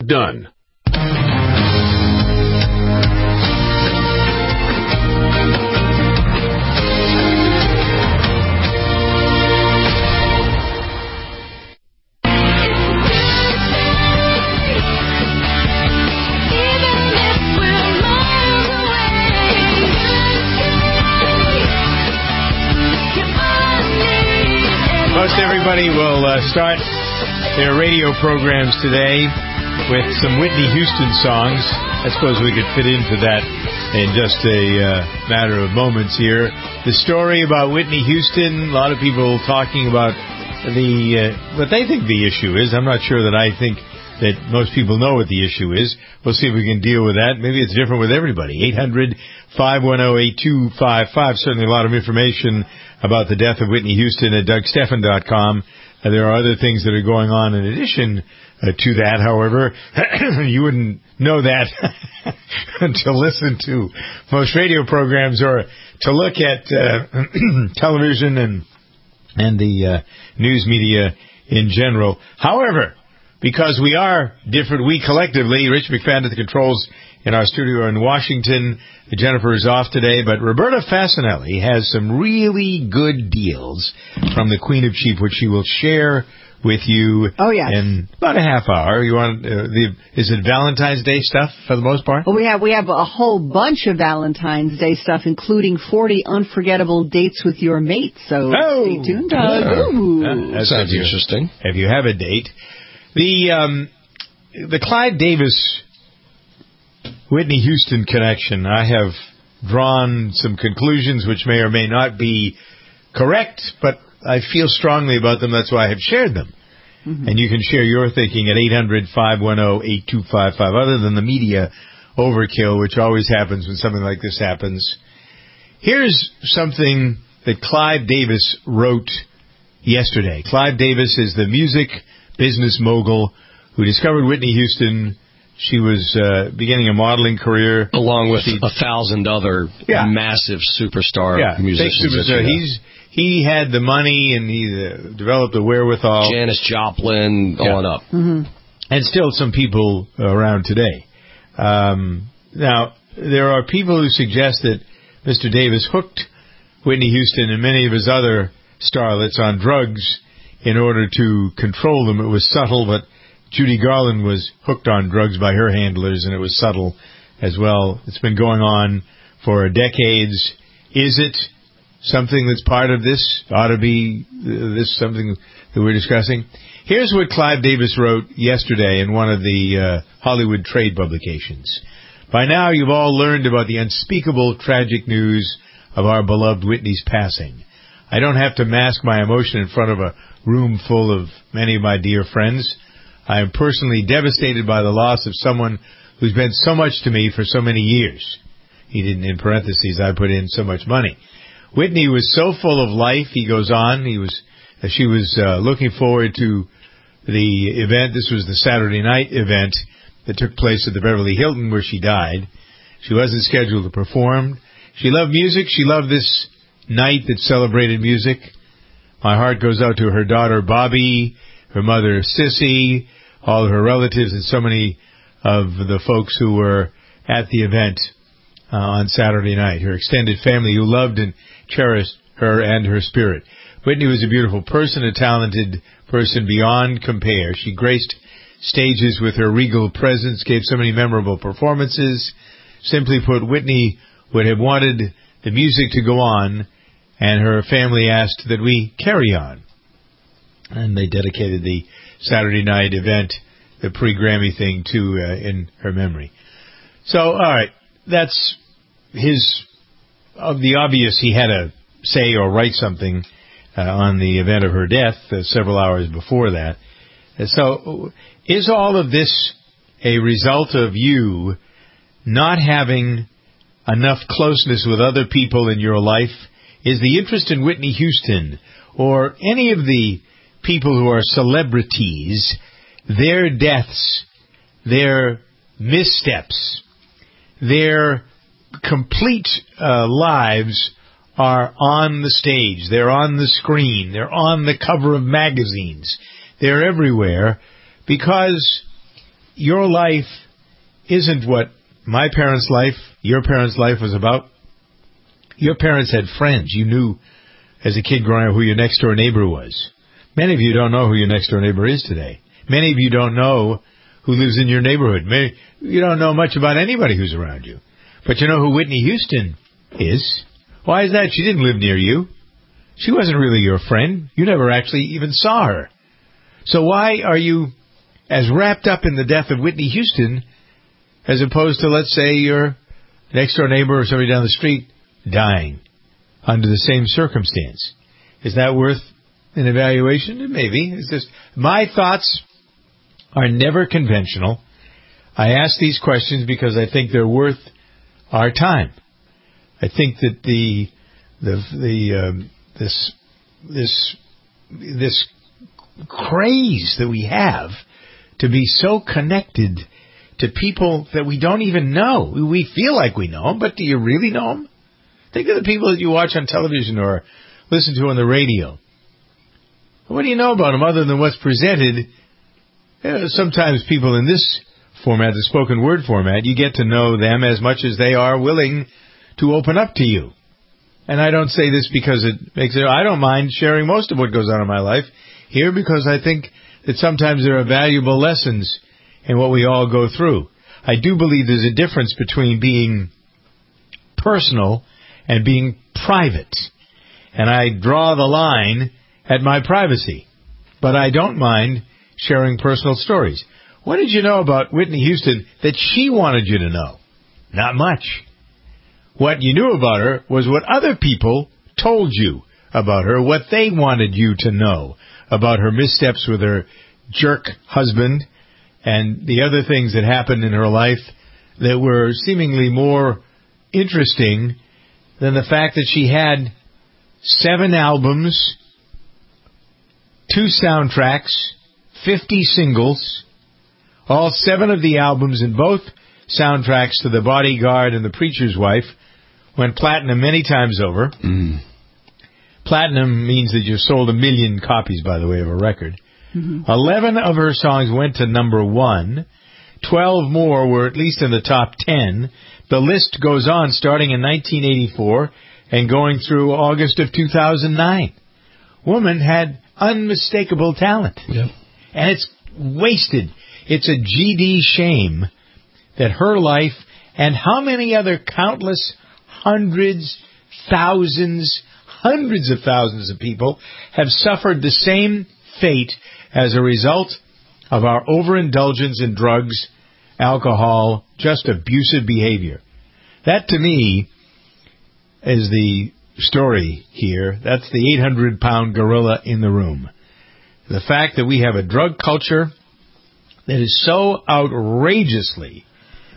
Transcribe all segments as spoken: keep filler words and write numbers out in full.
Done. Most everybody will uh, start their radio programs today with some Whitney Houston songs. I suppose we could fit into that in just a uh, matter of moments here. The story about Whitney Houston, a lot of people talking about the uh, what they think the issue is. I'm not sure that I think that most people know what the issue is. We'll see if we can deal with that. Maybe it's different with everybody. eight hundred, five one zero, eight two five five. Certainly a lot of information about the death of Whitney Houston at Doug Stephan dot com. Uh, there are other things that are going on in addition uh, to that. However, you wouldn't know that to listen to most radio programs or to look at uh, television and and the uh, news media in general. However, because we are different, we collectively, Rich McFadden at the controls in our studio in Washington. Jennifer is off today, but Roberta Fasanelli has some really good deals from the Queen of Cheap, which she will share with you oh, yes. in about a half hour. You want uh, the is it Valentine's Day stuff for the most part? Well, we have we have a whole bunch of Valentine's Day stuff, including forty unforgettable dates with your mate. So oh, stay tuned. Yeah. Uh, that sounds interesting. If you have a date, the um, the Clive Davis Whitney Houston connection, I have drawn some conclusions which may or may not be correct, but I feel strongly about them. That's why I have shared them. Mm-hmm. And you can share your thinking at eight hundred, five one zero, eight two five five. Other than the media overkill, which always happens when something like this happens, here's something that Clive Davis wrote yesterday. Clive Davis is the music business mogul who discovered Whitney Houston. She was uh, beginning a modeling career. Along with she, a thousand other yeah. massive superstar yeah. musicians. Was, uh, he's, he had the money and he uh, developed the wherewithal. Janis Joplin, yeah. on up. Mm-hmm. And still some people around today. Um, now, there are people who suggest that Mister Davis hooked Whitney Houston and many of his other starlets on drugs in order to control them. It was subtle, but Judy Garland was hooked on drugs by her handlers, and it was subtle as well. It's been going on for decades. Is it something that's part of this? Ought to be uh, this something that we're discussing? Here's what Clive Davis wrote yesterday in one of the uh, Hollywood trade publications. By now, you've all learned about the unspeakable, tragic news of our beloved Whitney's passing. I don't have to mask my emotion in front of a room full of many of my dear friends. I am personally devastated by the loss of someone who's meant so much to me for so many years. He didn't, in parentheses, I put in so much money. Whitney was so full of life, he goes on. He was, she was uh, looking forward to the event. This was the Saturday night event that took place at the Beverly Hilton where she died. She wasn't scheduled to perform. She loved music. She loved this night that celebrated music. My heart goes out to her daughter, Bobby, her mother, Sissy, all of her relatives, and so many of the folks who were at the event uh, on Saturday night. Her extended family who loved and cherished her and her spirit. Whitney was a beautiful person, a talented person beyond compare. She graced stages with her regal presence, gave so many memorable performances. Simply put, Whitney would have wanted the music to go on, and her family asked that we carry on. And they dedicated the Saturday night event, the pre-Grammy thing, to uh, in her memory. So, all right, that's his, of the obvious, he had to say or write something uh, on the event of her death uh, several hours before that. Uh, so, is all of this a result of you not having enough closeness with other people in your life? Is the interest in Whitney Houston or any of the people who are celebrities, their deaths, their missteps, their complete uh, lives are on the stage, they're on the screen, they're on the cover of magazines, they're everywhere, because your life isn't what my parents' life, your parents' life was about. Your parents had friends. You knew as a kid growing up who your next door neighbor was. Many of you don't know who your next door neighbor is today. Many of you don't know who lives in your neighborhood. Maybe you don't know much about anybody who's around you. But you know who Whitney Houston is. Why is that? She didn't live near you. She wasn't really your friend. You never actually even saw her. So why are you as wrapped up in the death of Whitney Houston as opposed to, let's say, your next-door neighbor or somebody down the street dying under the same circumstance? Is that worth an evaluation? Maybe. It's just, my thoughts are never conventional. I ask these questions because I think they're worth our time. I think that the the the um, this this this craze that we have to be so connected to people that we don't even know. We feel like we know them, but do you really know them? Think of the people that you watch on television or listen to on the radio. What do you know about them other than what's presented? You know, sometimes people in this format, the spoken word format, you get to know them as much as they are willing to open up to you. And I don't say this because it makes it, I don't mind sharing most of what goes on in my life here because I think that sometimes there are valuable lessons in what we all go through. I do believe there's a difference between being personal and being private. And I draw the line at my privacy. But I don't mind sharing personal stories. What did you know about Whitney Houston that she wanted you to know? Not much. What you knew about her was what other people told you about her, what they wanted you to know about her missteps with her jerk husband and the other things that happened in her life that were seemingly more interesting than the fact that she had seven albums, two soundtracks, fifty singles, all seven of the albums and both soundtracks to The Bodyguard and The Preacher's Wife went platinum many times over. Mm. Platinum means that you've sold a million copies, by the way, of a record. Mm-hmm. Eleven of her songs went to number one. Twelve more were at least in the top ten. The list goes on starting in nineteen eighty-four and going through August of two thousand nine. Woman had unmistakable talent. Yep. And it's wasted. It's a G D shame that her life and how many other countless hundreds, thousands, hundreds of thousands of people have suffered the same fate as a result of our overindulgence in drugs, alcohol, just abusive behavior. That, to me, is the story here. That's the eight hundred pound gorilla in the room. The fact that we have a drug culture that is so outrageously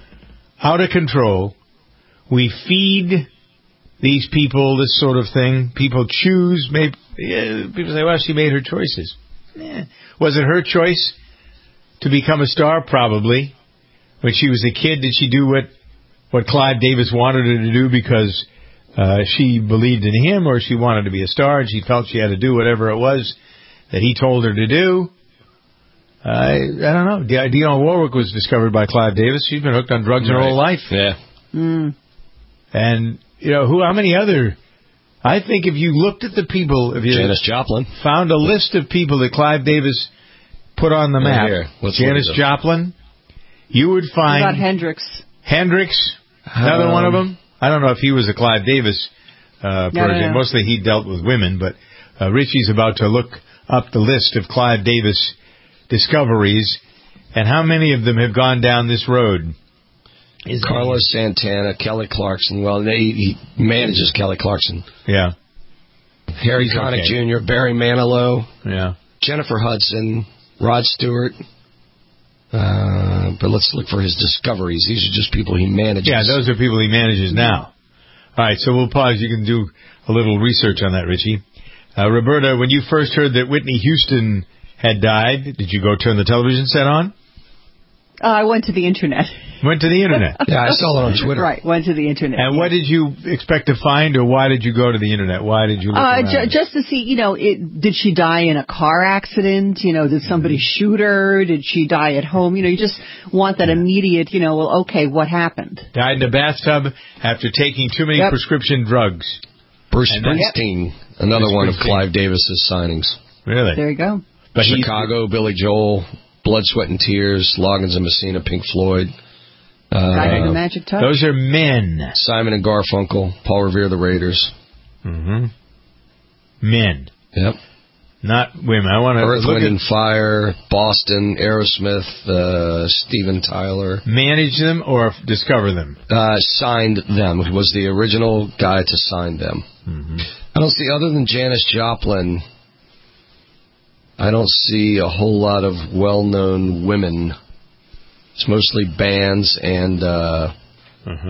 out of control. We feed these people this sort of thing. People choose. Maybe, uh, people say, well, she made her choices. Eh. Was it her choice to become a star? Probably. When she was a kid, did she do what, what Clive Davis wanted her to do because uh, she believed in him, or she wanted to be a star and she felt she had to do whatever it was that he told her to do? Uh, I, I don't know. De- Dionne Warwick was discovered by Clive Davis. She's been hooked on drugs right. her whole life. Yeah. Mm. And, you know, who? how many other... I think if you looked at the people... if you Janis Joplin. Found a list of people that Clive Davis put on the map. Here, Janis Joplin. You would find... What about Hendrix? Hendrix. Another um, one of them. I don't know if he was a Clive Davis uh, no, person. no, no. Mostly he dealt with women. But uh, Richie's about to look up the list of Clive Davis discoveries. And how many of them have gone down this road? Is Carlos Santana, Kelly Clarkson. Well, he, he manages Kelly Clarkson. Yeah. Harry Connick okay. Junior, Barry Manilow. Yeah. Jennifer Hudson, Rod Stewart. Uh, but let's look for his discoveries. These are just people he manages. Yeah, those are people he manages now. All right, so we'll pause. You can do a little research on that, Richie. Uh, Roberta, when you first heard that Whitney Houston had died, did you go turn the television set on? Uh, I went to the Internet. Went to the internet. Yeah, I saw it on Twitter. Right, went to the internet. And yeah. what did you expect to find, or why did you go to the internet? Why did you look Uh, around? j- just to see, you know, it, did she die in a car accident? You know, did somebody shoot her? Did she die at home? You know, you just want that immediate, you know, well, okay, what happened? Died in a bathtub after taking too many Yep. prescription drugs. Bruce And Springsteen, another Bruce one of Springsteen. Clive Davis's signings. Really? There you go. But he- Chicago, Billy Joel, Blood, Sweat, and Tears, Loggins and Messina, Pink Floyd. Uh, Guy had a magic touch. Those are men. Simon and Garfunkel, Paul Revere, the Raiders. Mm-hmm. Men. Yep. Not women. I want to Earth, look Wind, at and Fire, Boston, Aerosmith, uh, Steven Tyler. manage them or discover them. Uh, signed them. He was the original guy to sign them. Mm-hmm. I don't see, other than Janis Joplin, I don't see a whole lot of well-known women. It's mostly bands and uh, Uh-huh.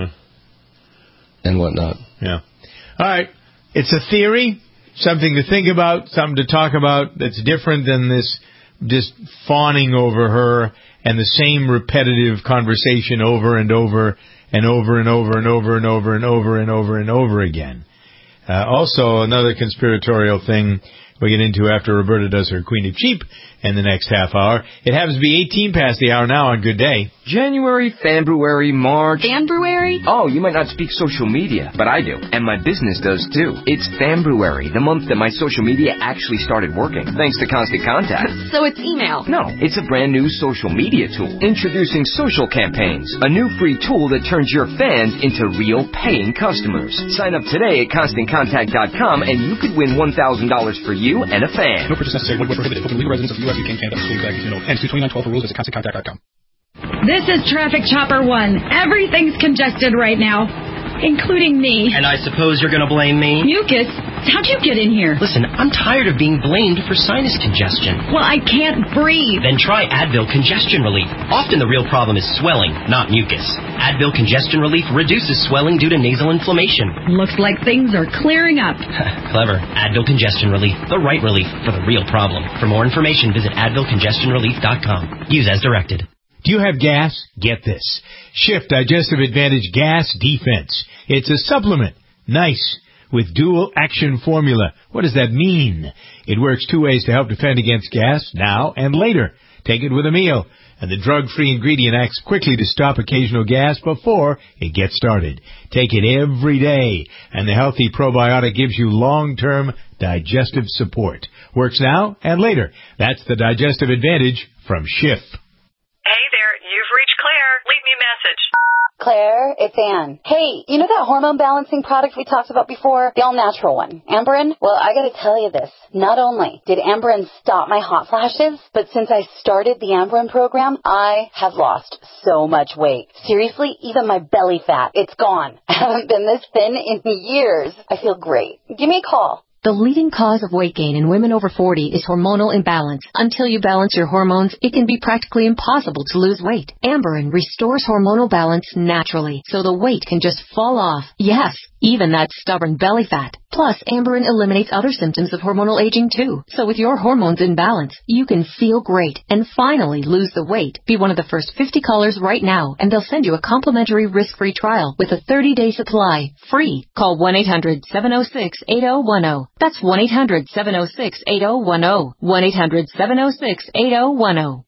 and whatnot. Yeah. All right. It's a theory, something to think about, something to talk about that's different than this just fawning over her and the same repetitive conversation over and over and over and over and over and over and over and over and over again. Uh, also, another conspiratorial thing we get into after Roberta does her Queen of Cheap in the next half hour. It happens to be eighteen past the hour now on Good Day. January, February, March. February? Oh, you might not speak social media, but I do. And my business does too. It's February, the month that my social media actually started working, thanks to Constant Contact. So it's email. No, it's a brand new social media tool. Introducing Social Campaigns, a new free tool that turns your fans into real paying customers. Sign up today at constant contact dot com and you could win one thousand dollars for you and a fan. No purchase necessary. Void where prohibited. Open to legal residents of the U S, U K, and Canada, excluding baggage and and two twenty-nine twelve for rules. Visit constant contact dot com. This is Traffic Chopper One. Everything's congested right now, including me. And I suppose you're going to blame me? Mucus, how'd you get in here? Listen, I'm tired of being blamed for sinus congestion. Well, I can't breathe. Then try Advil Congestion Relief. Often the real problem is swelling, not mucus. Advil Congestion Relief reduces swelling due to nasal inflammation. Looks like things are clearing up. Clever. Advil Congestion Relief. The right relief for the real problem. For more information, visit advil congestion relief dot com. Use as directed. Do you have gas? Get this. Shift Digestive Advantage Gas Defense. It's a supplement. Nice. With dual action formula. What does that mean? It works two ways to help defend against gas, now and later. Take it with a meal. And the drug-free ingredient acts quickly to stop occasional gas before it gets started. Take it every day. And the healthy probiotic gives you long-term digestive support. Works now and later. That's the Digestive Advantage from Schiff. Hey there, you've reached Claire. Leave me a message. Claire, it's Ann. Hey, you know that hormone balancing product we talked about before? The all-natural one. Amberen? Well, I gotta tell you this. Not only did Amberen stop my hot flashes, but since I started the Amberen program, I have lost so much weight. Seriously, even my belly fat, it's gone. I haven't been this thin in years. I feel great. Give me a call. The leading cause of weight gain in women over forty is hormonal imbalance. Until you balance your hormones, it can be practically impossible to lose weight. Amberen restores hormonal balance naturally, so the weight can just fall off. Yes, even that stubborn belly fat. Plus, Amberen eliminates other symptoms of hormonal aging too. So with your hormones in balance, you can feel great and finally lose the weight. Be one of the first fifty callers right now, and they'll send you a complimentary risk-free trial with a thirty-day supply, free. Call one eight hundred seven oh six eight oh one oh. That's one eight hundred seven oh six eight oh one oh. one eight hundred seven oh six eight oh one oh.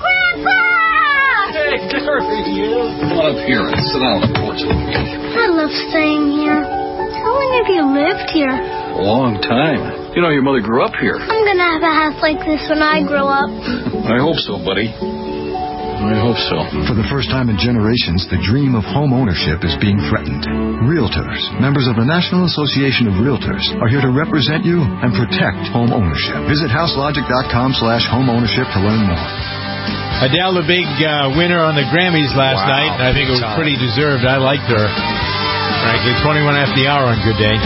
Grandpa! Hey, there he is. Come on up here and sit down on the porch. I love staying here. How long have you lived here? A long time. You know, your mother grew up here. I'm gonna have a house like this when I grow up. I hope so, buddy. I hope so. For the first time in generations, the dream of home ownership is being threatened. Realtors, members of the National Association of Realtors, are here to represent you and protect home ownership. Visit houselogic dot com slash home ownership to learn more. Adele, the big uh, winner on the Grammys last Wow, night. I think it was time. pretty deserved. I liked her. Frankly, twenty-one after the hour on Good Day.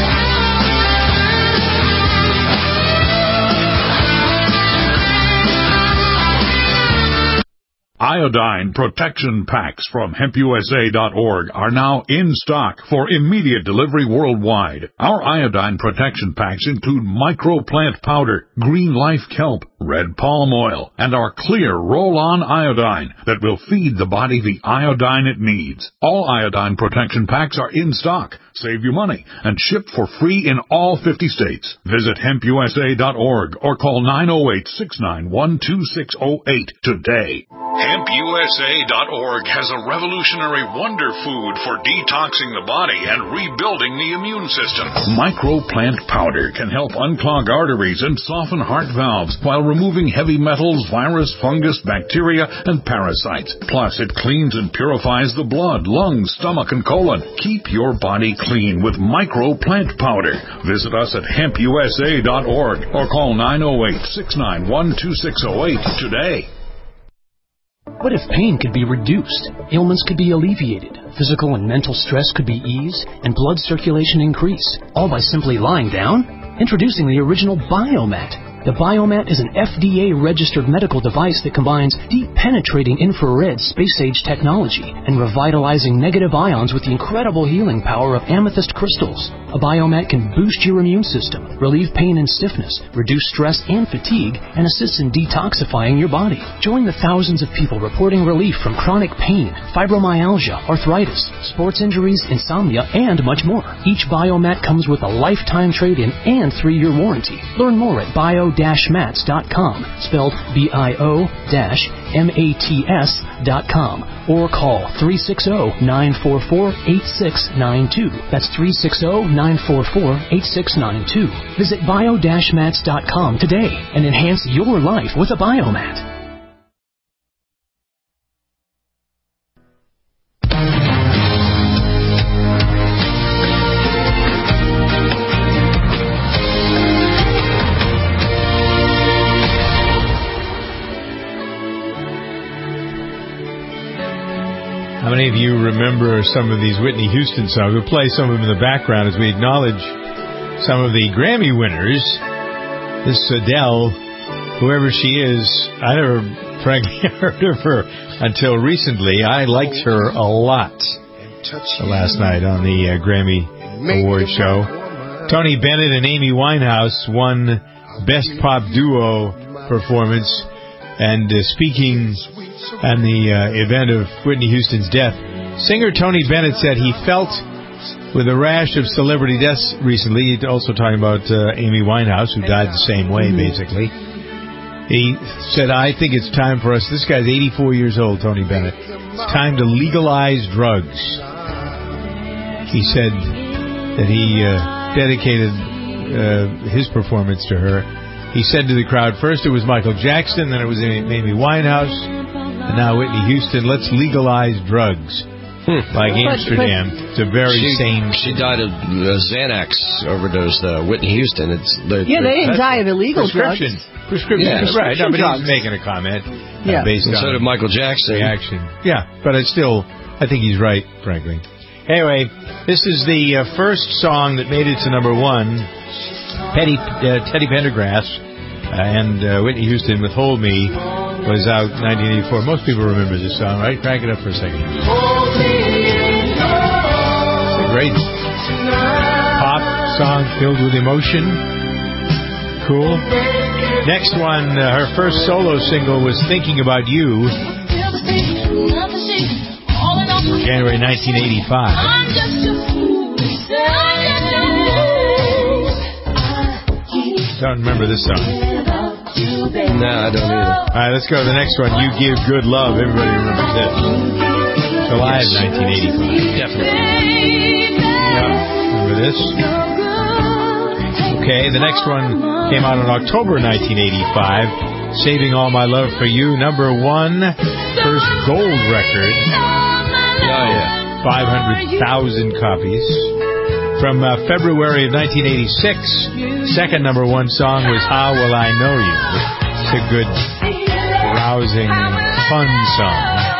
Iodine protection packs from hemp U S A dot org are now in stock for immediate delivery worldwide. Our iodine protection packs include microplant powder, green life kelp, red palm oil, and our clear roll-on iodine that will feed the body the iodine it needs. All iodine protection packs are in stock, save you money, and ship for free in all fifty states. Visit hemp U S A dot org or call nine oh eight, six nine one, two six oh eight today. hemp U S A dot org has a revolutionary wonder food for detoxing the body and rebuilding the immune system. Microplant powder can help unclog arteries and soften heart valves while removing heavy metals, virus, fungus, bacteria, and parasites. Plus, it cleans and purifies the blood, lungs, stomach, and colon. Keep your body clean with Microplant powder. Visit us at hemp U S A dot org or call nine oh eight, six nine one, two six oh eight today. What if pain could be reduced, ailments could be alleviated, physical and mental stress could be eased, and blood circulation increase, all by simply lying down? Introducing the original Biomat. The Biomat is an F D A-registered medical device that combines deep-penetrating infrared space-age technology and revitalizing negative ions with the incredible healing power of amethyst crystals. A Biomat can boost your immune system, relieve pain and stiffness, reduce stress and fatigue, and assists in detoxifying your body. Join the thousands of people reporting relief from chronic pain, fibromyalgia, arthritis, sports injuries, insomnia, and much more. Each Biomat comes with a lifetime trade-in and three-year warranty. Learn more at bio mats dot com, spelled B I O M A T S dot com, or call three six zero, nine four four, eight six nine two. That's three six zero, nine four four, eight six nine two. Visit bio mats dot com today and enhance your life with a Biomat. How many of you remember some of these Whitney Houston songs? We'll play some of them in the background as we acknowledge some of the Grammy winners. This Adele, whoever she is, I never, frankly, heard of her until recently. I liked her a lot last night on the uh, Grammy Award show. Tony Bennett and Amy Winehouse won Best Pop Duo Performance. And uh, speaking on the uh, event of Whitney Houston's death, singer Tony Bennett said he felt with a rash of celebrity deaths recently. He's also talking about uh, Amy Winehouse, who died the same way, basically. He said, I think it's time for us. This guy's eighty-four years old, Tony Bennett. It's time to legalize drugs. He said that he uh, dedicated uh, his performance to her. He said to the crowd, first it was Michael Jackson, then it was Amy Winehouse, and now Whitney Houston. Let's legalize drugs. Hmm. Like Amsterdam. But, but it's a very she, sane... She died of uh, Xanax overdose, uh, Whitney Houston. It's the, Yeah, they didn't die of illegal prescription. drugs. Prescription. Yeah. Right, no, but drugs. he's making a comment yeah. uh, based and on... so did Michael Jackson. Reaction. Yeah, but I still, I think he's right, frankly. Anyway, this is the uh, first song that made it to number one. Teddy, uh, Teddy Pendergrass uh, and uh, Whitney Houston with Hold Me was out in nineteen eighty-four. Most people remember this song, right? Crank it up for a second. It's a great pop song filled with emotion. Cool. Next one, uh, her first solo single was Thinking About You. January nineteen eighty-five. Don't remember this song. No, I don't either. All right, let's go to the next one. You Give Good Love. Everybody remembers this. July of nineteen eighty-five. Definitely. Yeah, remember this? Okay, the next one came out in October nineteen eighty-five. Saving All My Love for You, number one, first gold record. Oh, yeah. five hundred thousand copies. From uh, February of nineteen eighty-six, second number one song was How Will I Know You? It's a good, rousing, fun song.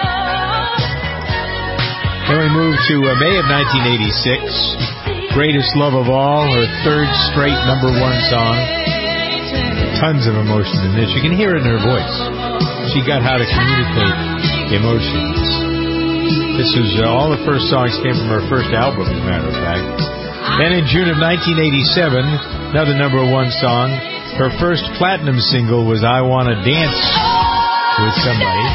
Then we move to uh, May of nineteen eighty-six, Greatest Love of All, her third straight number one song. Tons of emotion in this. You can hear it in her voice. She got how to communicate emotions. This is uh, all the first songs came from her first album, as a matter of fact. Then in June of nineteen eighty-seven, another number one song, Her first platinum single was I Wanna Dance with Somebody.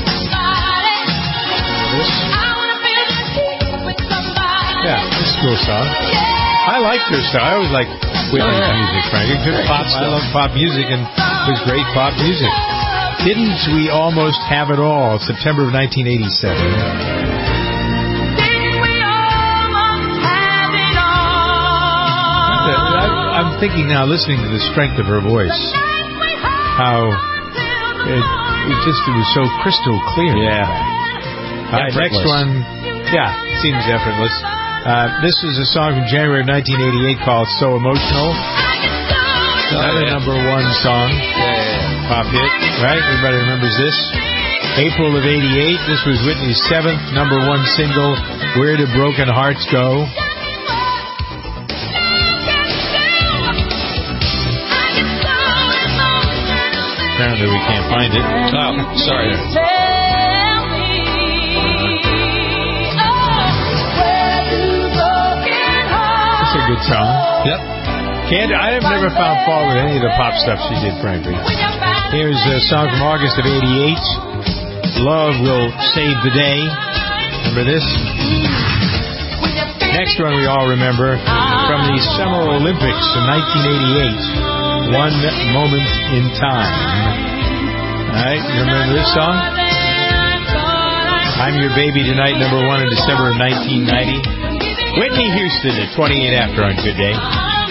Yeah, it's a cool song. I liked her style. I always liked Whitney's oh, yeah. music, frankly. Good pop. I love pop music, and it was great pop music. Didn't we almost have it all? September of nineteen eighty-seven. I'm thinking now, listening to the strength of her voice, how it, it just it was so crystal clear. Yeah. All right, next one. Yeah, seems effortless. Uh, this is a song from January of nineteen eighty-eight called So Emotional. Another oh, yeah. number one song. Yeah, yeah. Pop hit, right? Everybody remembers this. April of eighty-eight. This was Whitney's seventh number one single, Where Do Broken Hearts Go? Apparently we can't find it. Oh, sorry. That's a good song. Yep. Can't, I have never found fault with any of the pop stuff she did, frankly. Here's a song from August of eighty-eight. Love Will Save the Day. Remember this? Next one we all remember from the Summer Olympics in nineteen eighty-eight. One Moment in Time. All right, you remember this song? I'm Your Baby Tonight, number one in December of nineteen ninety. Whitney Houston at twenty-eight after on Good Day.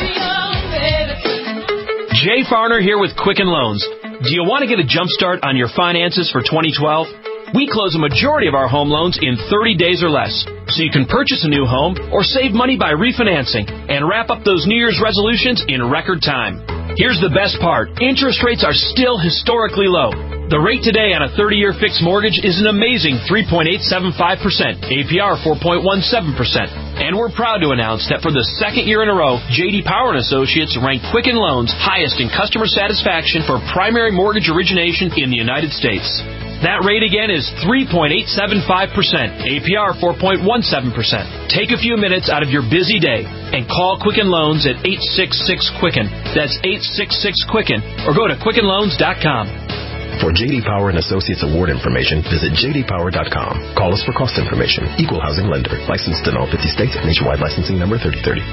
Jay Farner here with Quicken Loans. Do you want to get a jump start on your finances for twenty twelve? We close a majority of our home loans in thirty days or less, so you can purchase a new home or save money by refinancing and wrap up those New Year's resolutions in record time. Here's the best part. Interest rates are still historically low. The rate today on a thirty-year fixed mortgage is an amazing three point eight seven five percent, A P R four point one seven percent. And we're proud to announce that for the second year in a row, J D Power and Associates ranked Quicken Loans highest in customer satisfaction for primary mortgage origination in the United States. That rate again is three point eight seven five percent, A P R four point one seven percent. Take a few minutes out of your busy day and call Quicken Loans at eight six six Quicken. That's eight six six Quicken, or go to quicken loans dot com. For J D Power and Associates award information, visit j d power dot com. Call us for cost information. Equal housing lender. Licensed in all fifty states. Nationwide licensing number thirty thirty.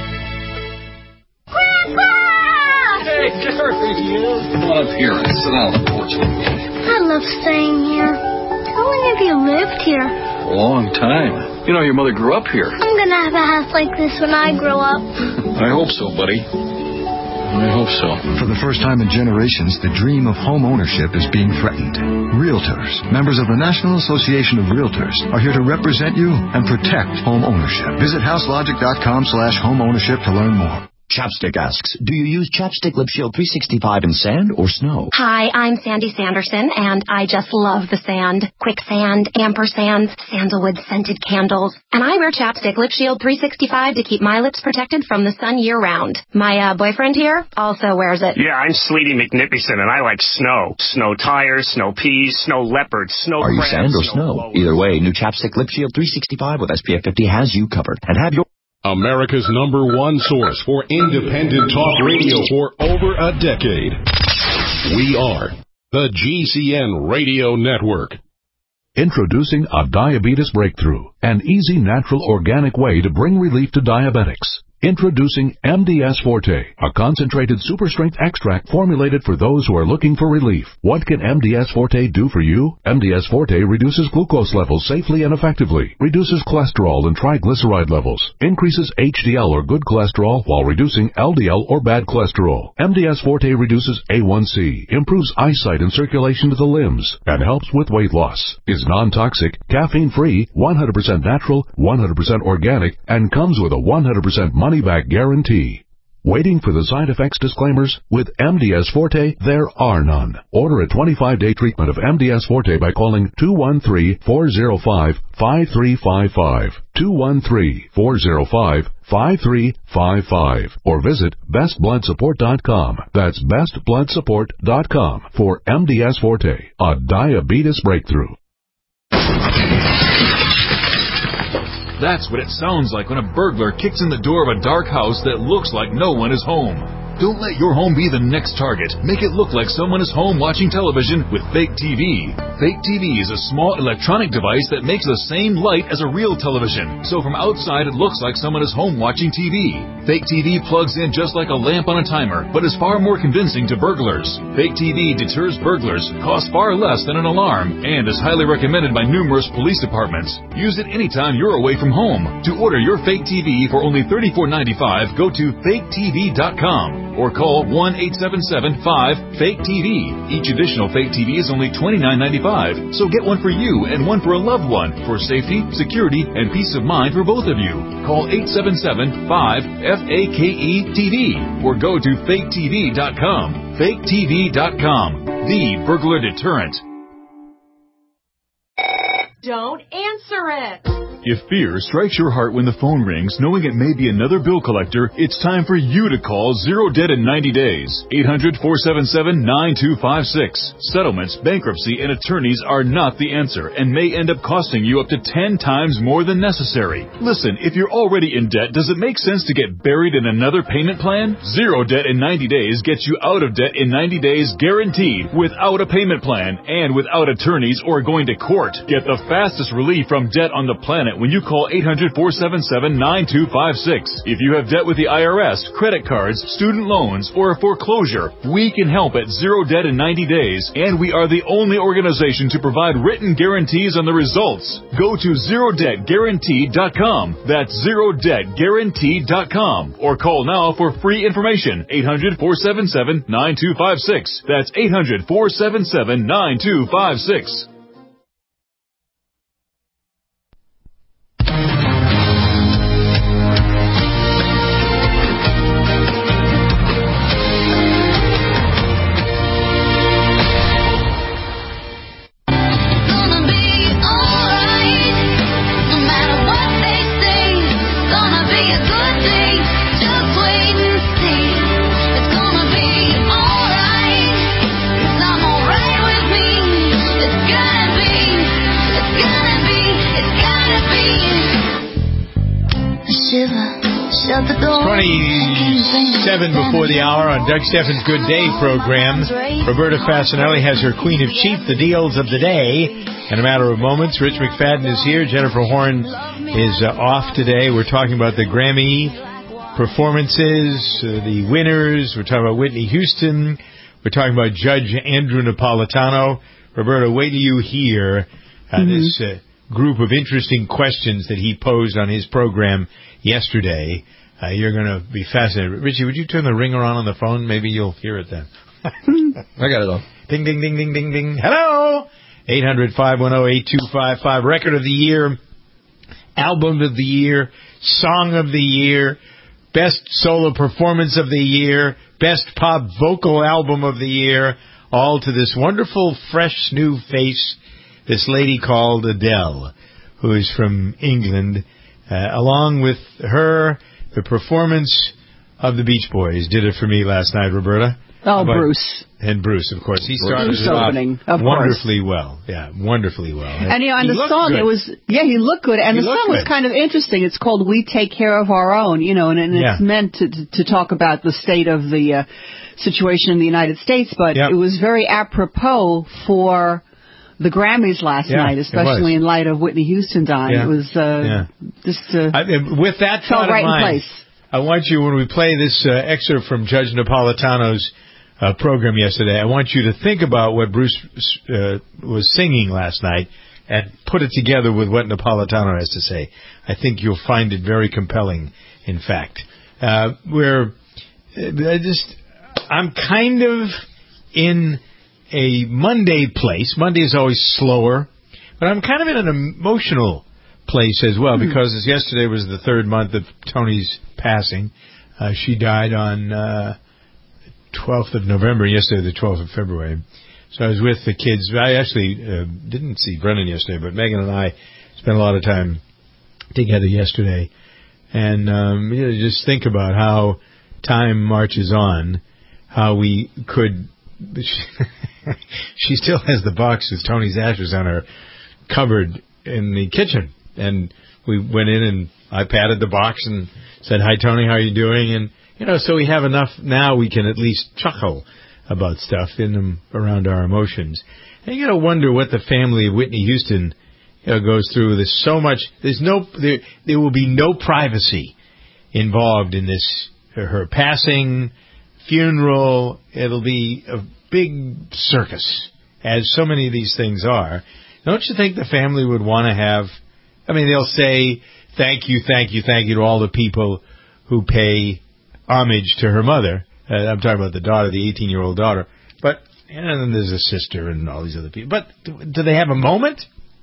Hey, Gary, you. Come on up here and sit down on the porch with me. I love staying here. How long have you lived here? A long time. You know, your mother grew up here. I'm going to have a house like this when I grow up. I hope so, buddy. I hope so. For the first time in generations, the dream of home ownership is being threatened. Realtors, members of the National Association of Realtors, are here to represent you and protect home ownership. Visit houselogic dot com slash home ownership to learn more. Chapstick asks, do you use Chapstick Lip Shield three sixty-five in sand or snow? Hi, I'm Sandy Sanderson, and I just love the sand. Quicksand, ampersands, sandalwood scented candles. And I wear Chapstick Lip Shield three sixty-five to keep my lips protected from the sun year-round. My uh, boyfriend here also wears it. Yeah, I'm Sleety McNippyson, and I like snow. Snow tires, snow peas, snow leopards, snow Are you crabs, sand or snow? snow? Either way, new Chapstick Lip Shield three sixty-five with S P F fifty has you covered. And have your... America's number one source for independent talk radio for over a decade. We are the G C N Radio Network. Introducing a diabetes breakthrough, an easy, natural, organic way to bring relief to diabetics. Introducing M D S Forte, a concentrated super-strength extract formulated for those who are looking for relief. What can M D S Forte do for you? M D S Forte reduces glucose levels safely and effectively, reduces cholesterol and triglyceride levels, increases H D L or good cholesterol while reducing L D L or bad cholesterol. M D S Forte reduces A one C, improves eyesight and circulation to the limbs, and helps with weight loss. Is non-toxic, caffeine-free, one hundred percent natural, one hundred percent organic, and comes with a one hundred percent money-back guarantee. Waiting for the side effects disclaimers? With M D S Forte, there are none. Order a twenty-five day treatment of M D S Forte by calling two one three, four zero five, five three five five, two one three, four zero five, five three five five, or visit best blood support dot com. That's best blood support dot com for M D S Forte, a diabetes breakthrough. That's what it sounds like when a burglar kicks in the door of a dark house that looks like no one is home. Don't let your home be the next target. Make it look like someone is home watching television with Fake T V. Fake T V is a small electronic device that makes the same light as a real television. So from outside, it looks like someone is home watching T V. Fake T V plugs in just like a lamp on a timer, but is far more convincing to burglars. Fake T V deters burglars, costs far less than an alarm, and is highly recommended by numerous police departments. Use it anytime you're away from home. To order your Fake T V for only thirty-four ninety-five, go to fake t v dot com or call one eight seven seven five fake T V. Each additional Fake T V is only twenty-nine ninety-five, so get one for you and one for a loved one for safety, security, and peace of mind for both of you. Call eight seven seven five F A K E T V or go to fake t v dot com. fake t v dot com, the burglar deterrent. Don't answer it. If fear strikes your heart when the phone rings, knowing it may be another bill collector, it's time for you to call Zero Debt in ninety days. eight hundred, four seven seven, nine two five six. Settlements, bankruptcy, and attorneys are not the answer and may end up costing you up to ten times more than necessary. Listen, if you're already in debt, does it make sense to get buried in another payment plan? Zero Debt in ninety days gets you out of debt in ninety days guaranteed, without a payment plan and without attorneys or going to court. Get the fastest relief from debt on the planet when you call eight hundred, four seven seven, nine two five six. If you have debt with the I R S, credit cards, student loans, or a foreclosure, we can help at Zero Debt in ninety days, and we are the only organization to provide written guarantees on the results. Go to zero debt guaranteed dot com. That's zero debt guaranteed dot com. Or call now for free information. eight hundred, four seven seven, nine two five six. That's eight hundred, four seven seven, nine two five six. twenty-seven before the hour on Doug Steffens' Good Day program. Roberta Fasanelli has her Queen of Cheap, the deals of the day. In a matter of moments, Rich McFadden is here. Jennifer Horn is uh, off today. We're talking about the Grammy performances, uh, the winners. We're talking about Whitney Houston. We're talking about Judge Andrew Napolitano. Roberta, wait till you hear uh, mm-hmm. this uh, group of interesting questions that he posed on his program yesterday. Uh, you're going to be fascinated. Richie, would you turn the ringer on on the phone? Maybe you'll hear it then. I got it on. Ding, ding, ding, ding, ding, ding. Hello! eight hundred, five one zero, eight two five five. Record of the year, album of the year, song of the year, best solo performance of the year, best pop vocal album of the year, all to this wonderful, fresh, new face, this lady called Adele, who is from England. Uh, along with her, the performance of the Beach Boys did it for me last night, Roberta. Oh, Bruce. And Bruce, of course. He started Bruce it off opening, of wonderfully course. well. Yeah, wonderfully well. And, and you know, and the song, good. it was, yeah, he looked good. And he the song was good. kind of interesting. It's called We Take Care of Our Own, you know, and, and yeah. it's meant to, to talk about the state of the uh, situation in the United States, but yep. it was very apropos for the Grammys last yeah, night, especially in light of Whitney Houston dying. Yeah. It was uh, yeah. just uh, I, with that felt thought right in mind, in place. I want you, when we play this uh, excerpt from Judge Napolitano's uh, program yesterday, I want you to think about what Bruce uh, was singing last night and put it together with what Napolitano has to say. I think you'll find it very compelling, in fact. Uh, we're I just, I'm kind of in a Monday place. Monday is always slower, but I'm kind of in an emotional place as well, mm-hmm. because as yesterday was the third month of Tony's passing. Uh, she died on uh, twelfth of November, yesterday the twelfth of February. So I was with the kids. I actually uh, didn't see Brennan yesterday, but Megan and I spent a lot of time together yesterday. And um, you know, just think about how time marches on, how we could... She still has the box with Tony's ashes on her cupboard in the kitchen. And we went in and I patted the box and said, "Hi, Tony, how are you doing?" And You know, so we have enough now we can at least chuckle about stuff in them around our emotions. And you got to wonder what the family of Whitney Houston, you know, goes through. There's so much. There's no. There, there will be no privacy involved in this. Her, her passing, funeral. It'll be a big circus, as so many of these things are. Don't you think the family would want to have? I mean, they'll say thank you, thank you, thank you to all the people who pay homage to her mother. Uh, I'm talking about the daughter, the eighteen-year-old daughter. But and then there's a sister and all these other people. But do, do they have a moment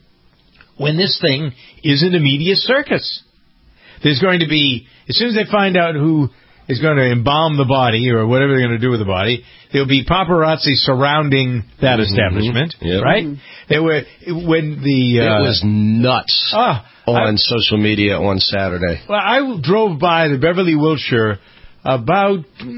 when this thing isn't a media circus? There's going to be, as soon as they find out who is going to embalm the body or whatever they're going to do with the body, there'll be paparazzi surrounding that mm-hmm. establishment, yep. right? They were when the uh, it was nuts ah, on I, social media on Saturday. Well, I drove by the Beverly Wilshire about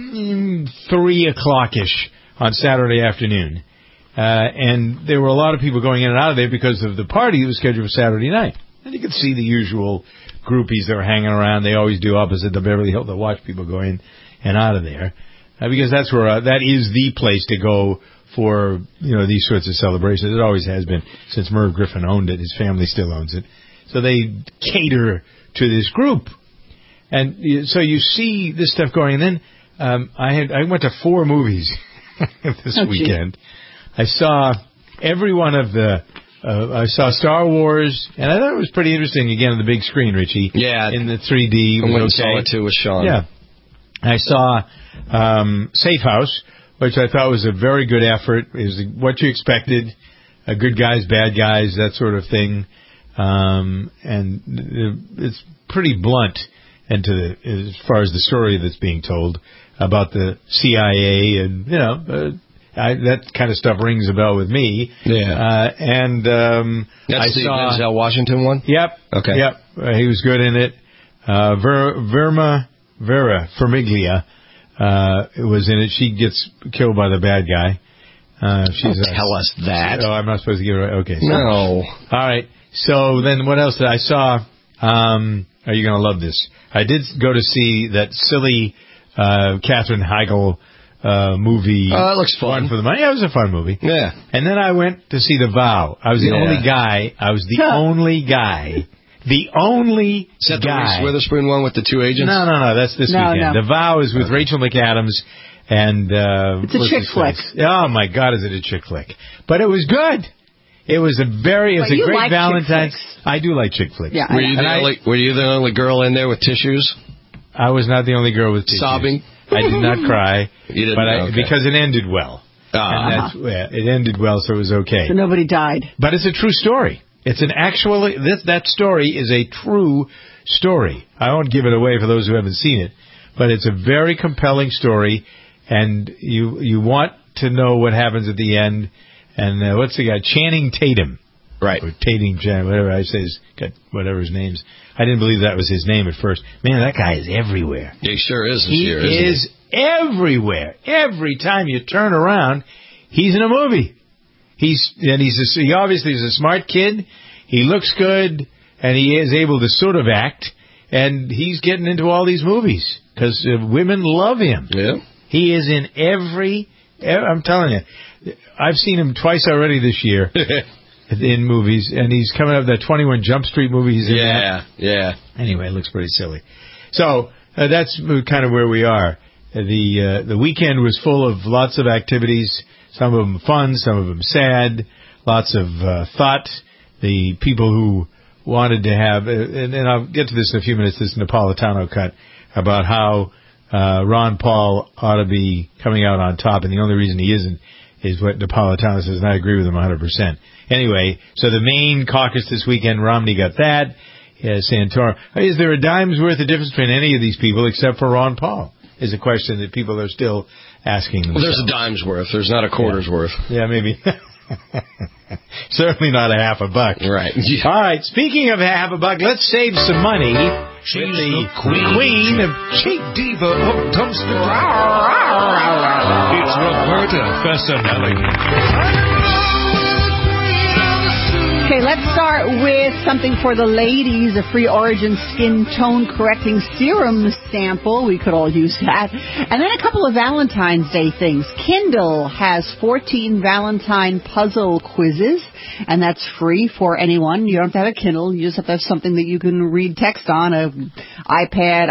mm, three o'clock ish on Saturday afternoon, uh, and there were a lot of people going in and out of there because of the party that was scheduled for Saturday night. And you could see the usual groupies that were hanging around. They always do opposite the Beverly Hilton. They watch people go in and out of there uh, because that's where uh, that is the place to go for, you know, these sorts of celebrations. It always has been since Merv Griffin owned it. His family still owns it, so they cater to this group. And you, so you see this stuff going. And then um, I had I went to four movies this oh, weekend. Geez. I saw every one of the. Uh, I saw Star Wars, and I thought it was pretty interesting, again, on the big screen, Richie. Yeah. In the three D. I went and okay. saw it, too, with Sean. Yeah. I saw um, Safe House, which I thought was a very good effort. It was what you expected, uh, good guys, bad guys, that sort of thing. Um, and it's pretty blunt and to the, as far as the story that's being told about the C I A and, you know, uh, I, that kind of stuff rings a bell with me. Yeah. Uh, and um, That's I the saw Denzel Washington one? Yep. Okay. Yep. Uh, he was good in it. Uh, Ver, Verma Vera Farmiglia uh, was in it. She gets killed by the bad guy. Uh, she's Don't a, tell us that. Oh, I'm not supposed to give her. Okay. So, no. All right. So then, what else did I saw? Um, are you going to love this? I did go to see that silly uh, Katherine Heigl uh, movie. Oh, it looks fun. One for the Money. Yeah, it was a fun movie. Yeah. And then I went to see The Vow. I was the yeah. only guy. I was the only guy. The only Is that guy. the Reese Witherspoon one with the two agents? No, no, no. That's this no, weekend. No. The Vow is with okay. Rachel McAdams. And uh, it's a chick flick. Oh, my God, is it a chick flick. But it was good. It was a very, it was but a great like Valentine's. I do like chick flicks. Yeah, were, you the I, only, were you the only girl in there with tissues? I was not the only girl with tissues. Sobbing? I did not cry. You didn't, but I, okay. because it ended well. Uh, and that's, yeah, it ended well, so it was okay. So nobody died. But it's a true story. It's an actual, this, that story is a true story. I won't give it away for those who haven't seen it, but it's a very compelling story, and you you want to know what happens at the end. And uh, what's the guy? Channing Tatum. Right. Or Tatum, whatever I say, is, whatever his name's. I didn't believe that was his name at first. Man, that guy is everywhere. He sure is this he year, isn't is he? everywhere. Every time you turn around, he's in a movie. He's and he's a, he obviously is a smart kid. He looks good, and he is able to sort of act. And he's getting into all these movies because uh, women love him. Yeah. He is in every. I'm telling you, I've seen him twice already this year in movies, and he's coming up that twenty-one Jump Street movie. He's in yeah, that. yeah. Anyway, it looks pretty silly. So uh, that's kind of where we are. The uh, the weekend was full of lots of activities. Some of them fun, some of them sad. Lots of uh, thought. The people who wanted to have, and, and I'll get to this in a few minutes. This Napolitano cut about how uh, Ron Paul ought to be coming out on top, and the only reason he isn't is what Napolitano says, and I agree with him one hundred percent. Anyway, so the main caucus this weekend, Romney got that. Yeah, Santorum. Is there a dime's worth of difference between any of these people except for Ron Paul? Is a question that people are still asking themselves. Well, there's a dime's worth. There's not a quarter's yeah. worth. Yeah, maybe. Certainly not a half a buck. Right. Yeah. All right. Speaking of half a buck, let's save some money. She's with the, the queen, queen of cheap diva of dumpster. It's Roberta Fessanelli. Okay, let's Let's start with something for the ladies, a free Origin skin tone correcting serum sample. We could all use that. And then a couple of Valentine's Day things. Kindle has fourteen Valentine puzzle quizzes, and that's free for anyone. You don't have to have a Kindle. You just have to have something that you can read text on, a iPad,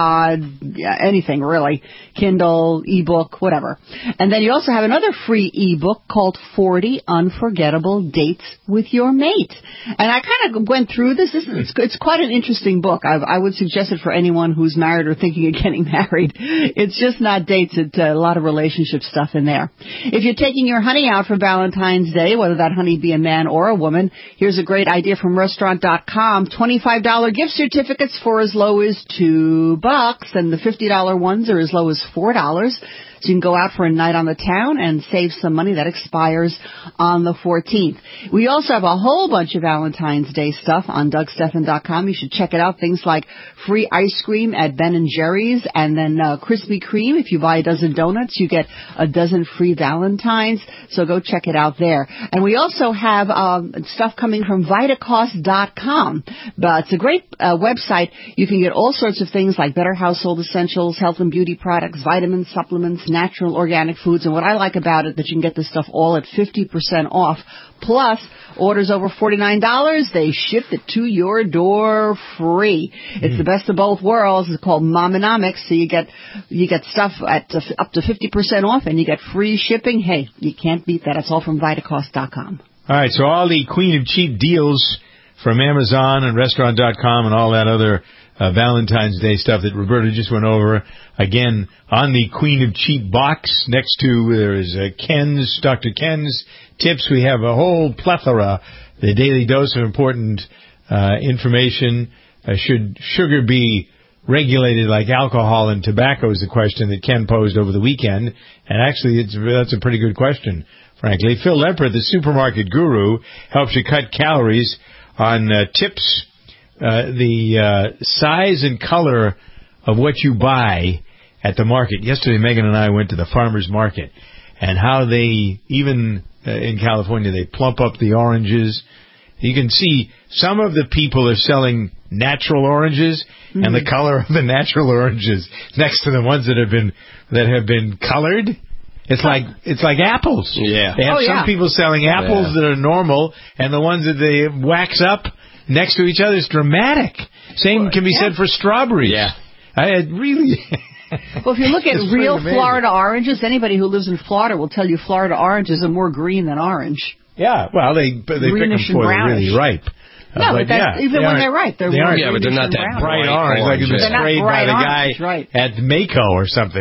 iPod, anything really. Kindle, ebook, whatever. And then you also have another free ebook called forty Unforgettable Dates with Your Mate. And I kind of went through this. This is, it's quite an interesting book. I, I would suggest it for anyone who's married or thinking of getting married. It's just not dates. It's a lot of relationship stuff in there. If you're taking your honey out for Valentine's Day, whether that honey be a man or a woman, here's a great idea from restaurant dot com. twenty-five dollars gift certificates for as low as two bucks, and the fifty dollars ones are as low as four dollars. So you can go out for a night on the town and save some money. That expires on the fourteenth. We also have a whole bunch of Valentine's Day stuff on Doug Stephan dot com. You should check it out. Things like free ice cream at Ben and Jerry's, and then uh, Krispy Kreme. If you buy a dozen donuts, you get a dozen free Valentines. So go check it out there. And we also have um, stuff coming from Vitacost dot com. But it's a great uh, website. You can get all sorts of things like better household essentials, health and beauty products, vitamins, supplements, natural organic foods, and what I like about it that you can get this stuff all at fifty percent off. Plus, orders over forty-nine dollars, they ship it to your door free. It's mm. the best of both worlds. It's called Momonomics, so you get you get stuff at uh, up to fifty percent off, and you get free shipping. Hey, you can't beat that. It's all from Vitacost dot com. All right, so all the Queen of Cheap deals from Amazon and restaurant dot com and all that other uh, Valentine's Day stuff that Roberta just went over. Again, on the Queen of Cheap box, next to there is uh, Ken's, Doctor Ken's tips. We have a whole plethora, the daily dose of important uh, information. Uh, should sugar be regulated like alcohol and tobacco is the question that Ken posed over the weekend. And actually, it's that's a pretty good question, frankly. Phil Lepper, the supermarket guru, helps you cut calories on uh, tips, uh, the uh, size and color of what you buy at the market. Yesterday, Megan and I went to the farmer's market, and how they, even uh, in California, they plump up the oranges. You can see some of the people are selling natural oranges, mm-hmm. and the color of the natural oranges next to the ones that have been that have been colored. It's like it's like apples. Yeah. They have oh, some yeah. people selling apples yeah. that are normal, and the ones that they wax up next to each other is dramatic. Same well, can be yeah. said for strawberries. Yeah. I had really. Well, if you look at real Florida oranges, anybody who lives in Florida will tell you Florida oranges are more green than orange. Yeah, well, they they pick them before they're really ripe. No, uh, but, but yeah, even they when they're ripe, they're they more yeah, but they're not that bright bright orange, orange. like it's been they're sprayed by the orange, guy right. at Mako or something.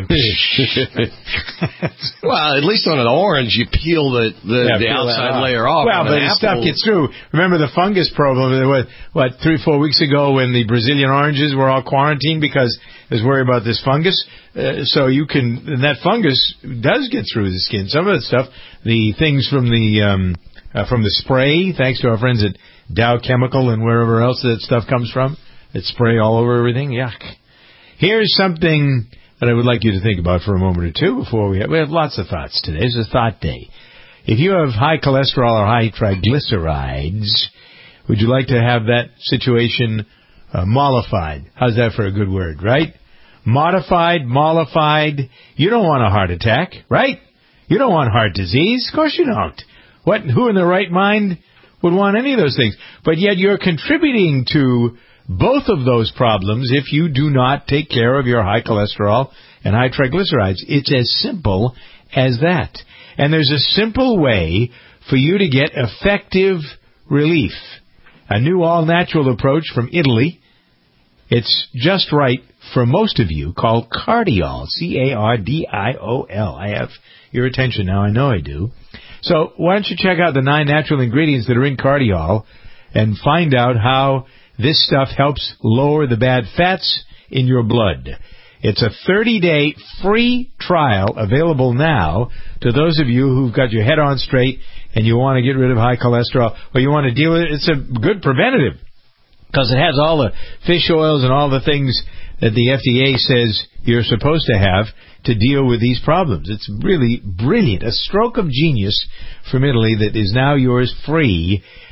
Well, at least on an orange, you peel the the, yeah, the peel outside layer off. Well, but the stuff gets through. Remember the fungus problem? What, what three, four weeks ago when the Brazilian oranges were all quarantined because there's worry about this fungus. Uh, so you can, and that fungus does get through the skin. Some of the stuff, the things from the um, uh, from the spray, thanks to our friends at Dow Chemical and wherever else that stuff comes from, that spray all over everything. Yuck. Here's something that I would like you to think about for a moment or two before we have, we have lots of thoughts today. It's a thought day. If you have high cholesterol or high triglycerides, would you like to have that situation uh, mollified? How's that for a good word, right? Modified, mollified. You don't want a heart attack, right? You don't want heart disease. Of course you don't. What? Who in their right mind would want any of those things? But yet you're contributing to both of those problems if you do not take care of your high cholesterol and high triglycerides. It's as simple as that. And there's a simple way for you to get effective relief. A new all-natural approach from Italy. It's just right for most of you, called Cardiol, C A R D I O L. I have your attention now. I know I do. So why don't you check out the nine natural ingredients that are in Cardiol and find out how this stuff helps lower the bad fats in your blood. It's a thirty-day free trial available now to those of you who've got your head on straight and you want to get rid of high cholesterol or you want to deal with it. It's a good preventative because it has all the fish oils and all the things that the F D A says you're supposed to have to deal with these problems. It's really brilliant. A stroke of genius from Italy that is now yours free.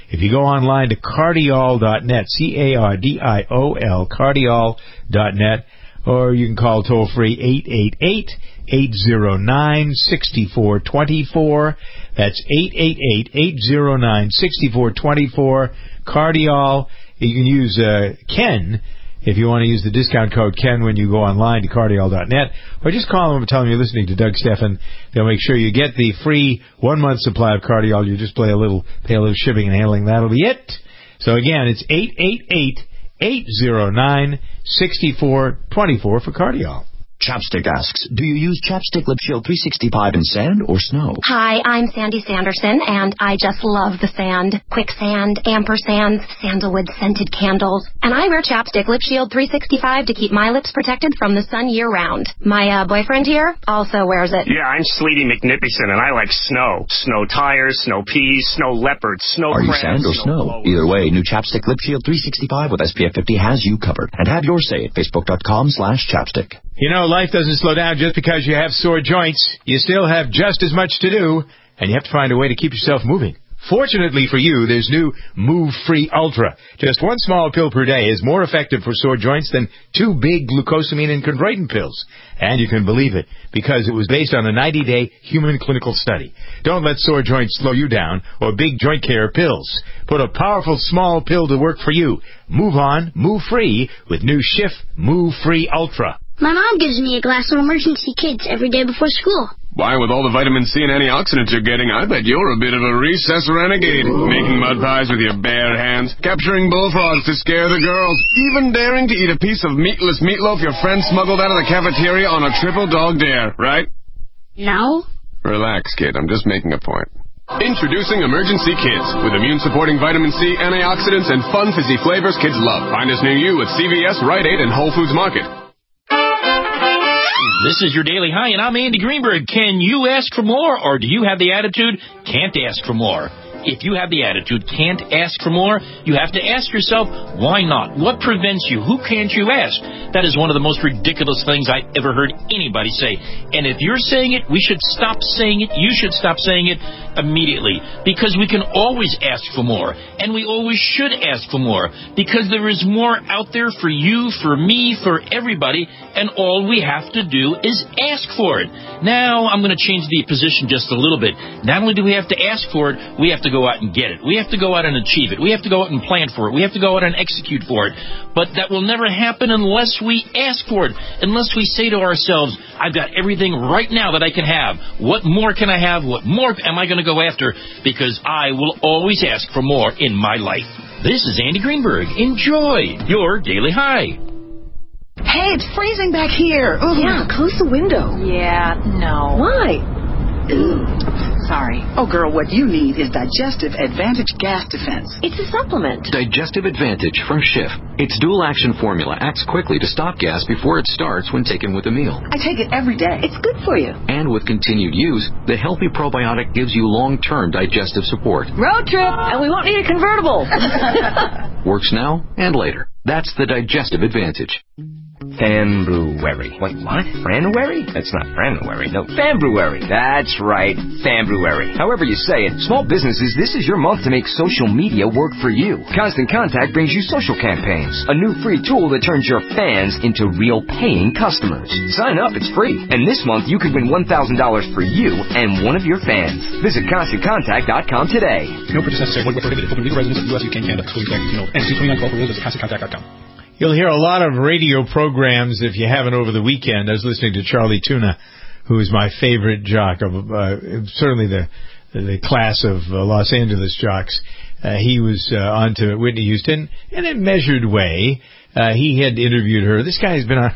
If you go online to cardiol dot net, C A R D I O L, cardiol dot net, or you can call toll-free eight eight eight, eight zero nine, six four two four. That's eight eight eight, eight zero nine, six four two four. Cardiol. You can use uh, Ken if you want to use the discount code Ken when you go online to cardiol dot net, or just call them and tell them you're listening to Doug Stephan. They'll make sure you get the free one-month supply of Cardiol. You just pay a little, pay a little shipping and handling. That'll be it. So again, it's eight eight eight, eight zero nine, six four two four for Cardiol. Chapstick asks, do you use Chapstick Lip Shield three sixty-five in sand or snow? Hi, I'm Sandy Sanderson, and I just love the sand. Quicksand, ampersands, sandalwood scented candles. And I wear Chapstick Lip Shield three sixty-five to keep my lips protected from the sun year-round. My uh, boyfriend here also wears it. Yeah, I'm Sleety McNippyson, and I like snow. Snow tires, snow peas, snow leopards, snow Are you crabs, sand or snow? Either way, new Chapstick Lip Shield three sixty-five with S P F fifty has you covered. And have your say at facebook.com slash chapstick. You know, life doesn't slow down just because you have sore joints. You still have just as much to do, and you have to find a way to keep yourself moving. Fortunately for you, there's new Move Free Ultra. Just one small pill per day is more effective for sore joints than two big glucosamine and chondroitin pills. And you can believe it, because it was based on a ninety-day human clinical study. Don't let sore joints slow you down or big joint care pills. Put a powerful small pill to work for you. Move on, move free with new Schiff Move Free Ultra. My mom gives me a glass of Emergency Kids every day before school. Why, with all the vitamin C and antioxidants you're getting, I bet you're a bit of a recess renegade. Making mud pies with your bare hands, capturing bullfrogs to scare the girls, even daring to eat a piece of meatless meatloaf your friend smuggled out of the cafeteria on a triple dog dare, right? No. Relax, kid. I'm just making a point. Introducing Emergency Kids. With immune-supporting vitamin C, antioxidants, and fun, fizzy flavors kids love. Find us near you at C V S, Rite Aid, and Whole Foods Market. This is your Daily High, and I'm Andy Greenberg. Can you ask for more, or do you have the attitude, can't ask for more? If you have the attitude, can't ask for more, you have to ask yourself, why not? What prevents you? Who can't you ask? That is one of the most ridiculous things I ever heard anybody say. And if you're saying it, we should stop saying it. You should stop saying it immediately. Because we can always ask for more. And we always should ask for more. Because there is more out there for you, for me, for everybody. And all we have to do is ask for it. Now, I'm going to change the position just a little bit. Not only do we have to ask for it, we have to go out and get it. We have to go out and achieve it. We have to go out and plan for it. We have to go out and execute for it. But that will never happen unless we ask for it. Unless we say to ourselves, I've got everything right now that I can have. What more can I have? What more am I going to go after? Because I will always ask for more in my life. This is Andy Greenberg. Enjoy your Daily High. Hey, it's freezing back here. Ooh. Yeah, close the window. Yeah, no. Why? Ooh. Sorry. Oh, girl, what you need is Digestive Advantage Gas Defense. It's a supplement. Digestive Advantage from Schiff. Its dual-action formula acts quickly to stop gas before it starts when taken with a meal. I take it every day. It's good for you. And with continued use, the healthy probiotic gives you long-term digestive support. Road trip, and we won't need a convertible. Works now and later. That's the Digestive Advantage. Fambruary. Wait, what? Franuary? That's not Franuary. No, Fambruary. That's right, Fambruary. However you say it, small businesses, this is your month to make social media work for you. Constant Contact brings you social campaigns, a new free tool that turns your fans into real paying customers. Sign up, it's free. And this month you could win one thousand dollars for you and one of your fans. Visit constant contact dot com today. No purchase necessary. Void where prohibited. Open legal residence of the U S, U K, and Canada. Excluding tax, you know. And see twenty-nine twelve for rules at constant contact dot com. You'll hear a lot of radio programs if you haven't over the weekend. I was listening to Charlie Tuna, who is my favorite jock, of uh, certainly the the class of uh, Los Angeles jocks. Uh, he was uh, on to Whitney Houston in a measured way. Uh, he had interviewed her. This guy's been on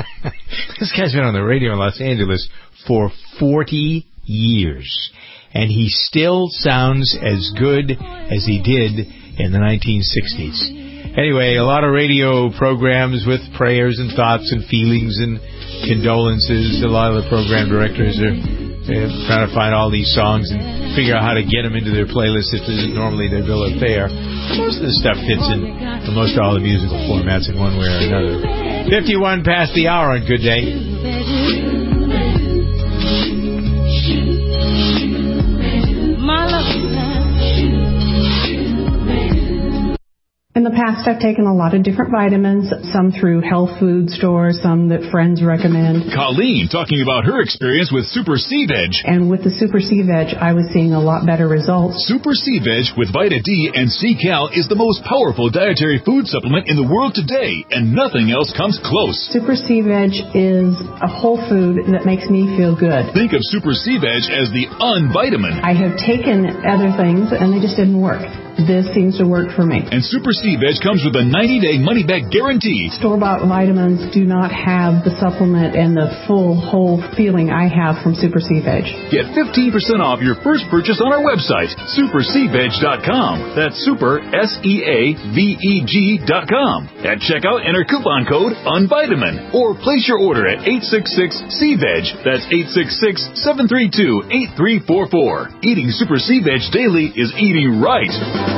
this guy's been on the radio in Los Angeles for forty years, and he still sounds as good as he did in the nineteen sixties. Anyway, a lot of radio programs with prayers and thoughts and feelings and condolences. A lot of the program directors are uh, trying to find all these songs and figure out how to get them into their playlist if isn't normally their bill of fare. Most of the stuff fits in most all the musical formats in one way or another. fifty-one past the hour on Good Day. My love. In the past, I've taken a lot of different vitamins, some through health food stores, some that friends recommend. Colleen talking about her experience with Super C-Veg. And with the Super C-Veg, I was seeing a lot better results. Super C-Veg with Vita D and C-Cal is the most powerful dietary food supplement in the world today, and nothing else comes close. Super C-Veg is a whole food that makes me feel good. Think of Super C-Veg as the unvitamin. I have taken other things, and they just didn't work. This seems to work for me. And Super C-Veg comes with a ninety-day money-back guarantee. Store-bought vitamins do not have the supplement and the full, whole feeling I have from Super C-Veg. Get fifteen percent off your first purchase on our website, super c veg dot com. That's super, S E A V E G dot com. At checkout, enter coupon code UNVITAMIN. Or place your order at eight six six C veg. That's eight six six, seven three two, eight three four four. Eating Super C-Veg daily is eating right.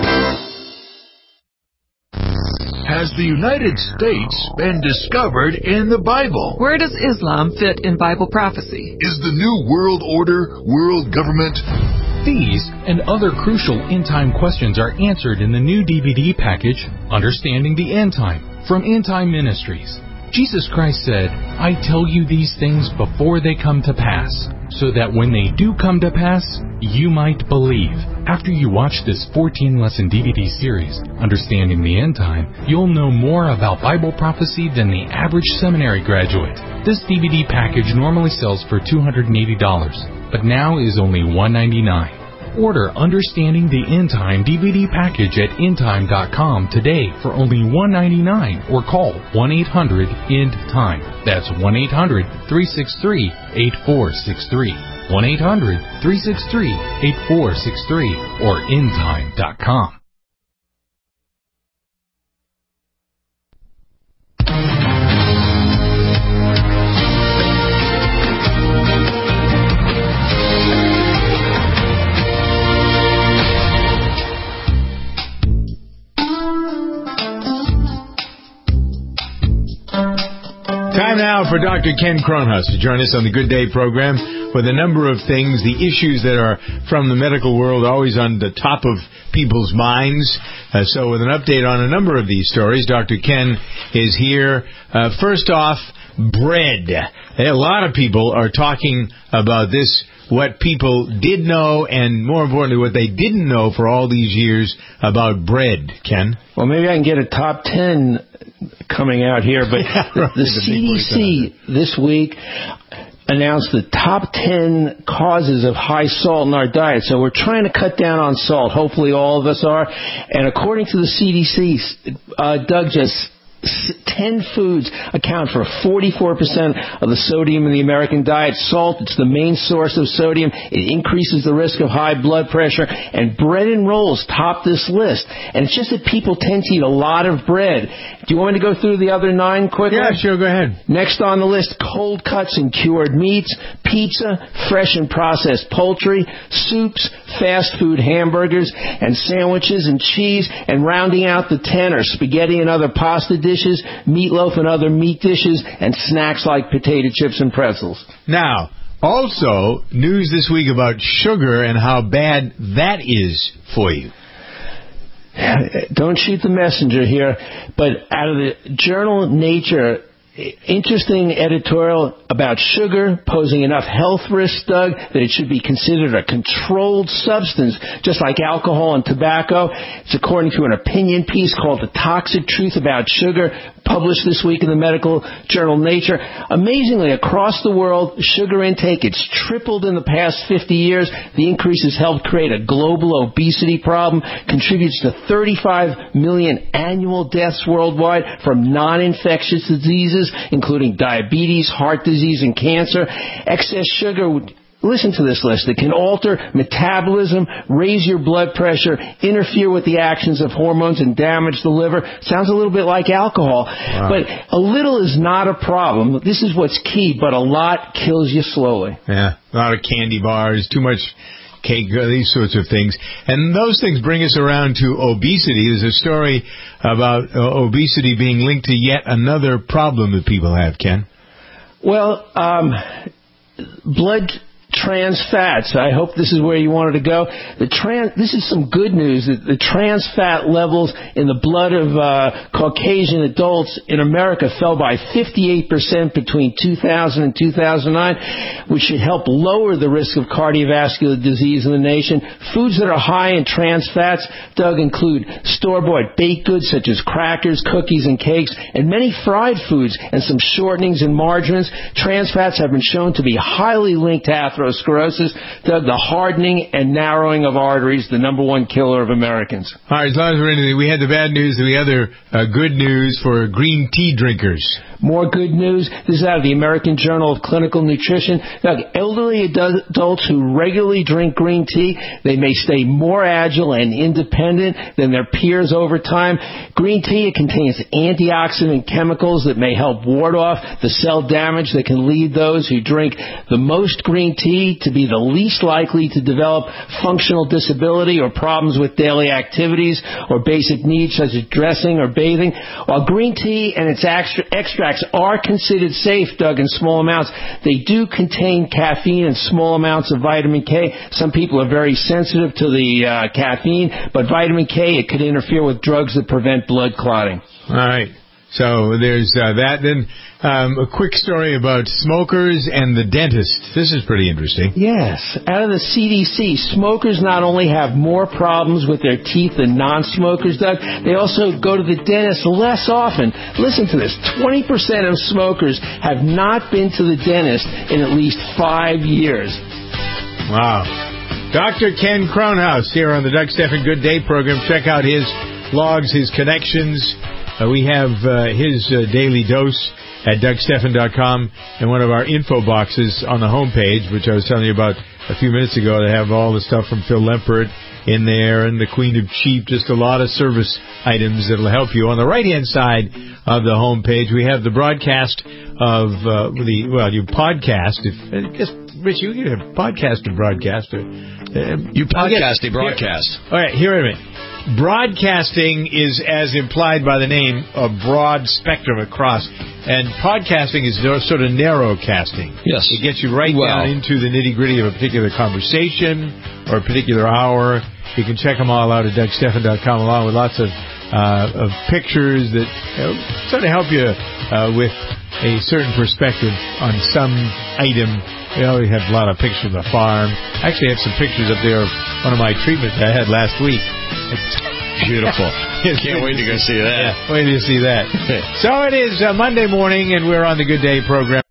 Has the United States been discovered in the Bible? Where does Islam fit in Bible prophecy? Is the New World Order world government? These and other crucial end-time questions are answered in the new D V D package, Understanding the End Time, from End Time Ministries. Jesus Christ said, I tell you these things before they come to pass, so that when they do come to pass, you might believe. After you watch this fourteen-lesson D V D series, Understanding the End Time, you'll know more about Bible prophecy than the average seminary graduate. This D V D package normally sells for two hundred eighty dollars, but now is only one hundred ninety-nine dollars. Order Understanding the End Time D V D package at end time dot com today for only one hundred ninety-nine dollars or call one eight hundred end time. That's one eight hundred, three six three, eight four six three. one eight hundred, three six three, eight four six three or end time dot com. Time now for Doctor Ken Kronhaus to join us on the Good Day program with a number of things, the issues that are from the medical world always on the top of people's minds. Uh, so with an update on a number of these stories, Doctor Ken is here. Uh, first off, bread. A lot of people are talking about this, what people did know, and more importantly, what they didn't know for all these years about bread. Ken? Well, maybe I can get a top ten coming out here, but yeah, right, the, the C D C this week announced the top ten causes of high salt in our diet. So we're trying to cut down on salt. Hopefully all of us are. And according to the C D C, uh, Doug, just ten foods account for forty-four percent of the sodium in the American diet. Salt, it's the main source of sodium. It increases the risk of high blood pressure. And bread and rolls top this list. And it's just that people tend to eat a lot of bread. Do you want me to go through the other nine quickly? Yeah, sure, go ahead. Next on the list, cold cuts and cured meats, pizza, fresh and processed poultry, soups, fast food hamburgers, and sandwiches and cheese. And rounding out the ten are spaghetti and other pasta dishes. dishes, meatloaf and other meat dishes, and snacks like potato chips and pretzels. Now, also, news this week about sugar and how bad that is for you. Don't shoot the messenger here, but out of the journal Nature, interesting editorial about sugar posing enough health risks, Doug, that it should be considered a controlled substance, just like alcohol and tobacco. It's according to an opinion piece called The Toxic Truth About Sugar, published this week in the medical journal Nature. Amazingly, across the world, sugar intake, it's tripled in the past fifty years. The increase has helped create a global obesity problem, contributes to thirty-five million annual deaths worldwide from non-infectious diseases, including diabetes, heart disease, and cancer. Excess sugar would... Listen to this list. It can alter metabolism, raise your blood pressure, interfere with the actions of hormones, and damage the liver. Sounds a little bit like alcohol. Wow. But a little is not a problem. This is what's key, but a lot kills you slowly. Yeah, a lot of candy bars, too much cake, these sorts of things. And those things bring us around to obesity. There's a story about uh, obesity being linked to yet another problem that people have, Ken. Well, um, blood trans fats. I hope this is where you wanted to go. The trans, this is some good news. The, the trans fat levels in the blood of uh, Caucasian adults in America fell by fifty-eight percent between two thousand and two thousand nine, which should help lower the risk of cardiovascular disease in the nation. Foods that are high in trans fats, Doug, include store-bought baked goods such as crackers, cookies, and cakes, and many fried foods and some shortenings and margarines. Trans fats have been shown to be highly linked to atherosclerosis, Doug, the hardening and narrowing of arteries, the number one killer of Americans. All right, as long as we're into it, we had the bad news and the other uh, good news for green tea drinkers. More good news. This is out of the American Journal of Clinical Nutrition. Now, elderly adults who regularly drink green tea, they may stay more agile and independent than their peers over time. Green tea, it contains antioxidant chemicals that may help ward off the cell damage that can lead those who drink the most green tea to be the least likely to develop functional disability or problems with daily activities or basic needs such as dressing or bathing. While green tea and its extract are considered safe, Doug, in small amounts, they do contain caffeine and small amounts of vitamin K. Some people are very sensitive to the uh, caffeine, but vitamin K, it could interfere with drugs that prevent blood clotting. All right. So there's uh, that. Then um, a quick story about smokers and the dentist. This is pretty interesting. Yes. Out of the C D C, smokers not only have more problems with their teeth than non-smokers, Doug, they also go to the dentist less often. Listen to this. twenty percent of smokers have not been to the dentist in at least five years. Wow. Doctor Ken Crownhouse here on the Doug Stephan Good Day program. Check out his logs, his connections. Uh, we have uh, his uh, daily dose at Doug Stephan dot com and one of our info boxes on the homepage, which I was telling you about a few minutes ago. They have all the stuff from Phil Lempert in there and the Queen of Cheap, just a lot of service items that will help you. On the right-hand side of the homepage, we have the broadcast of uh, the, well, you podcast. If, uh, just, Rich, you can have podcast or broadcast. Or, uh, you podcast a broadcast. Here, all right, here a minute. Broadcasting is, as implied by the name, a broad spectrum across, and podcasting is sort of narrow casting. Yes. It gets you right well. down into the nitty-gritty of a particular conversation or a particular hour. You can check them all out at Doug Stephan dot com, along with lots of uh, of pictures that you know, sort of help you uh, with a certain perspective on some item. We always have a lot of pictures of the farm. I actually have some pictures up there of one of my treatments I had last week. Beautiful. Can't wait to go see that. Yeah, wait to see that. So it is uh, Monday morning, and we're on the Good Day program.